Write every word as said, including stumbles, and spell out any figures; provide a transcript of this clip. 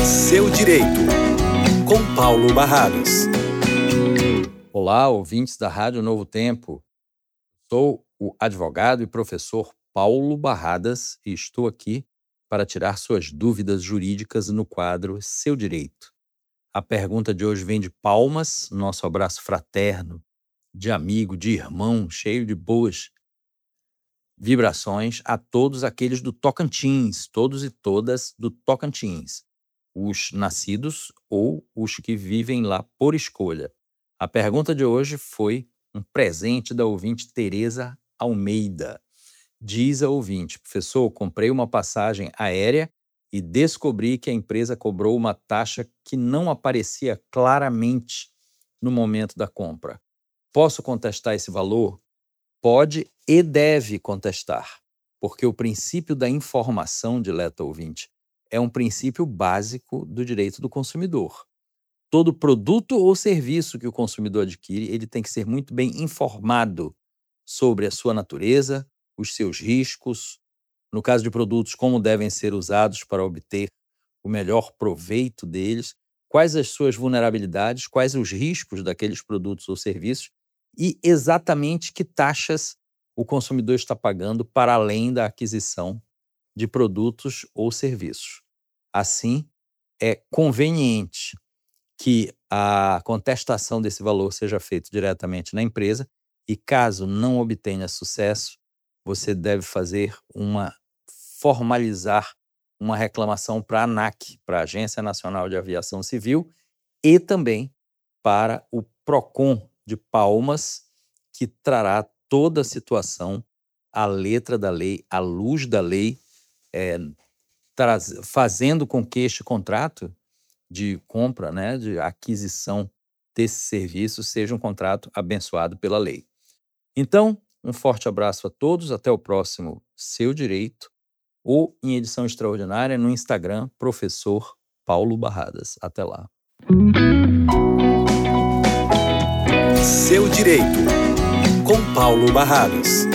Seu Direito, com Paulo Barradas. Olá, ouvintes da Rádio Novo Tempo. Sou o advogado e professor Paulo Barradas e estou aqui para tirar suas dúvidas jurídicas no quadro Seu Direito. A pergunta de hoje vem de Palmas, nosso abraço fraterno, de amigo, de irmão, cheio de boas vibrações a todos aqueles do Tocantins, todos e todas do Tocantins, os nascidos ou os que vivem lá por escolha. A pergunta de hoje foi um presente da ouvinte Tereza Almeida. Diz a ouvinte: professor, comprei uma passagem aérea e descobri que a empresa cobrou uma taxa que não aparecia claramente no momento da compra. Posso contestar esse valor? Pode e deve contestar, porque o princípio da informação, dileta ouvinte, é um princípio básico do direito do consumidor. Todo produto ou serviço que o consumidor adquire, ele tem que ser muito bem informado sobre a sua natureza, os seus riscos, no caso de produtos, como devem ser usados para obter o melhor proveito deles, quais as suas vulnerabilidades, quais os riscos daqueles produtos ou serviços e exatamente que taxas o consumidor está pagando para além da aquisição de produtos ou serviços. Assim, é conveniente que a contestação desse valor seja feita diretamente na empresa e, caso não obtenha sucesso, você deve fazer uma, formalizar uma reclamação para a ANAC, para a Agência Nacional de Aviação Civil, e também para o PROCON de Palmas, que trará toda a situação, à letra da lei, à luz da lei, é, traz, fazendo com que este contrato de compra, né, de aquisição desse serviço seja um contrato abençoado pela lei. Então, um forte abraço a todos, até o próximo Seu Direito, ou em edição extraordinária no Instagram, professor Paulo Barradas. Até lá. Seu Direito, com Paulo Barradas.